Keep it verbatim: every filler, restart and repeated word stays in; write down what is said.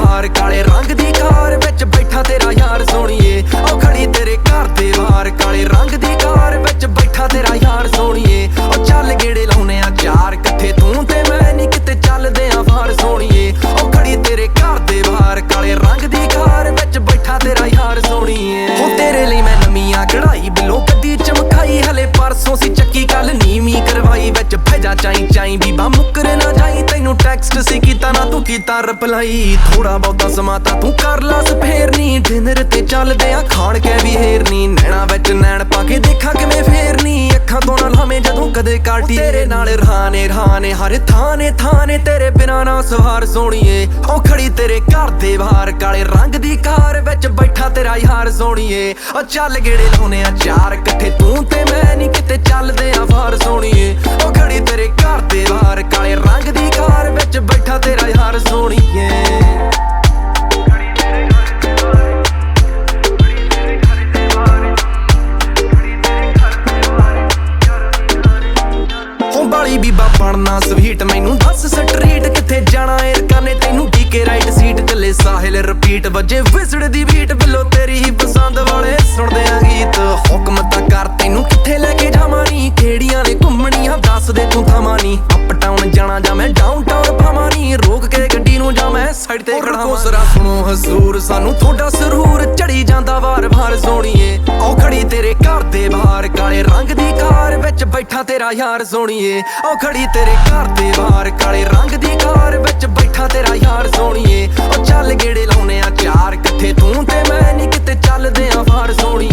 ਬਾਹਰ ਕਾਲੇ ਰੰਗ ਦੀ ਕਾਰ ਵਿੱਚ ਬੈਠਾ ਤੇਰਾ ਯਾਰ ਸੋਹਣੀਏ। ਉਹ ਖੜੀ ਤੇਰੇ ਘਰ ਦੇ ਬਾਹਰ ਕਾਲੇ ਰੰਗ ਦੀ ਕਾਰ ਵਿੱਚ ਬੈਠਾ ਤੇਰਾ ਯਾਰ ਸੋਹਣੀਏ। ਉਹ ਚੱਲ ਗੇੜੇ ਲਾਉਨੇ ਆ ਚਾਰ ਇਕੱਠੇ ਤੂੰ ਤੇ ਮੈਂ ਨੀ ਕਿਤੇ ਚੱਲਦੇ ਆ ਬਾਹਰ ਸੋਹਣੀਏ। ਉਹ ਖੜੀ ਤੇਰੇ ਘਰ ਦੇ ਬਾਹਰ ਕਾਲੇ ਰੰਗ ਦੀ ਕਾਰ ਵਿੱਚ ਬੈਠਾ ਤੇਰਾ ਯਾਰ ਸੋਹਣੀਏ। ਉਹ ਤੇਰੇ ਲਈ ਮੈਂ ਨਵੀਆਂ ਕਢਾਈ ਬਿੱਲੋ ਗੱਡੀ ਚਮਕਾਈ ਹਲੇ ਪਰਸੋਂ ਸੀ ਚੱਕੀ ਕੱਲ ਨੀਵੀਂ ਕਰਵਾਈ ਵਿੱਚ ਭੇਜਾ ਚਾਈ ਚਾਈ ਬੀਬਾ ਮੁੱਕਰ ਨਾ ਜਾਈ ਤੈਨੂੰ ਟੈਕਸਟ ਸੀ ਕੀਤਾ ਨਾ ਤੂੰ ਕੀਤਾ ਰਿਪਲਾਈ। ਥੋੜਾ ਬਹੁਤਾ ਸਮਾਂ ਤਾਂ ਤੂੰ ਕਰ ਲਾ ਸਫੇਰਨੀ ਡਿਨਰ ਤੇ ਚੱਲਦੇ ਆ ਖਾਣ ਕੇ ਵੀ ਹੇਰਨੀ ਨੈਣਾ ਵਿੱਚ ਨੈਣ ਪਾ ਕੇ ਦੇਖਾਂ ਕਿਵੇਂ ਫੇਰਨੀ ਅੱਖਾਂ ਤੋਂ ਨਾ ਲਾਵੇਂ ਜਦੋਂ ਕਦੇ ਕਾਟੀ ਤੇਰੇ ਨਾਲ ਰਹਾਨੇ ਰਹਾਨੇ ਹਰ ਥਾਨੇ ਥਾਨੇ ਤੇਰੇ ਬਿਨਾਂ ਨਾ ਸਵਾਰ ਸੋਹਣੀਏ। ਉਹ ਖੜੀ ਤੇਰੇ ਘਰ ਦੇ ਬਾਹਰ ਕਾਲੇ ਰੰਗ ਦੀ ਕਾਰ ਵਿੱਚ ਬੈਠਾ ਤੇਰਾ ਯਾਰ ਸੋਹਣੀਏ। ਉਹ ਚੱਲ ਗੇੜੇ ਲਾਉਨੇ ਆ ਚਾਰ ਇਕੱਠੇ ਤੂੰ ਤੇ ਮੈਂ ਨੀ ਕਿਤੇ ਚੱਲਦੇ ਆ ਬਾਹਰ ਸੋਹਣੀਏ। ਉਹ ਖੜੀ ਤੇਰੇ ਘਰ ਦੇ ਬਾਹਰ ਕਾਲੇ ਰੰਗ ਦੀ ਕਾਰ ਵਿੱਚ ਬੈਠਾ ਤੇਰਾ ਯਾਰ ਸੋਹਣੀਏ। ਬਾਲੀ ਬੀਬਾ ਬਣਨਾ ਸਵੀਟ ਮੈਨੂੰ ਦੱਸ ਸਟਰੀਟ ਕਿੱਥੇ ਜਾਣਾ ਏਰਕਾਂ ਨੇ ਤੈਨੂੰ ਡੀਕੇ ਰਾਈਟ ਸੀਟ ਚੱਲੇ ਸਾਹਿਲ ਰਿਪੀਟ ਵਜੇ ਵਿਸੜ ਦੀ ਬੀਟ ਬਿੱਲੋ ਤੇਰੀ ਹੀ ਪਸੰਦ ਵਾਲੇ ਸੁਣਦੇ ਆ ਗੀਤ ਹੁਕਮ ਤਾਂ ਕਰ ਤੈਨੂੰ ਕਿੱਥੇ ਲੈ ਕੇ ਜਾਵਾਂ ਨੀ ਕਿਹੜੀਆਂ ਨੇ ਘੁੰਮਣੀਆਂ ਦੱਸ ਦੇ ਤੂੰ ਥਾਵਾਂ ਨੀ ਅਪ ਟਾਊਨ ਜਾਣਾ ਜਾਂ ਮੈਂ ਡਾਊਨ ਟਾਊਨ ਭਾਵਾਂ ਨੀ ਰੋਕ ਕੇ ਗੱਡੀ ਨੂੰ ਜਾਂ ਮੈਂ ਸਾਈਡ ਤੇ ਖੜਾ ਕੋਸਰਾ ਸੁਣੋ ਹਜ਼ੂਰ ਸਾਨੂੰ ਤੁਹਾਡਾ ਸਰੂਰ ਚੜੀ ਜਾਂਦਾ ਵਾਰ ਵਾਰ ਸੋਹਣੀਏ। ਉਹ ਖੜੀ ਤੇਰੇ ਘਰ ਦੇ ਬਾਹਰ ਕਾਲੇ ਰੰਗ ਦੀ ਕਾਰ ਵਿੱਚ ਬੈਠਾ ਤੇਰਾ ਯਾਰ ਸੋਹਣੀਏ। ਉਹ ਖੜੀ ਤੇਰੇ ਘਰ ਦੇ ਬਾਹਰ ਕਾਲੇ ਰੰਗ ਦੀ ਕਾਰ ਵਿੱਚ ਬੈਠਾ ਤੇਰਾ ਯਾਰ ਸੋਹਣੀਏ। ਉਹ ਚੱਲ ਗੇੜੇ ਲਾਉਨੇ ਆ ਚਾਰ ਇਕੱਠੇ ਤੂੰ ਤੇ ਮੈਂ ਨੀ ਕਿਤੇ ਚੱਲਦੇ ਆ ਬਾਹਰ ਸੋਹਣੀਏ।